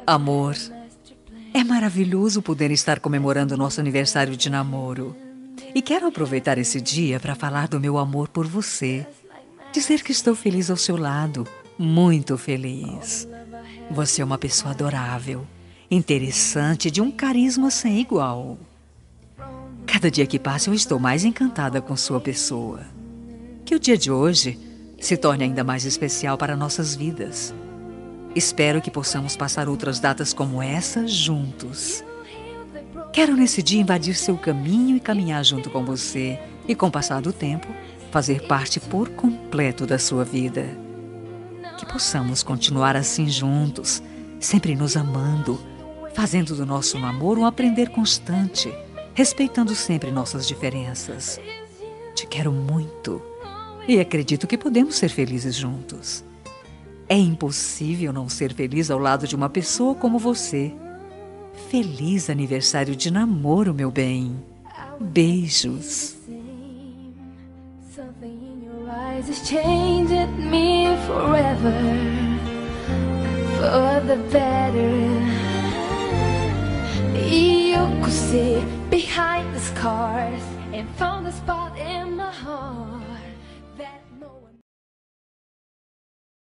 Amor, é maravilhoso poder estar comemorando nosso aniversário de namoro. E quero aproveitar esse dia para falar do meu amor por você. Dizer que estou feliz ao seu lado, muito feliz. Você é uma pessoa adorável, interessante, de um carisma sem igual. Cada dia que passa eu estou mais encantada com sua pessoa. Que o dia de hoje se torne ainda mais especial para nossas vidas. Espero que possamos passar outras datas como essa juntos. Quero nesse dia invadir seu caminho e caminhar junto com você e, com o passar do tempo, fazer parte por completo da sua vida. Que possamos continuar assim juntos, sempre nos amando, fazendo do nosso namoro um aprender constante, respeitando sempre nossas diferenças. Te quero muito e acredito que podemos ser felizes juntos. É impossível não ser feliz ao lado de uma pessoa como você. Feliz aniversário de namoro, meu bem. Beijos. It's changing me forever, for the better. You could see behind the scars and found the spot.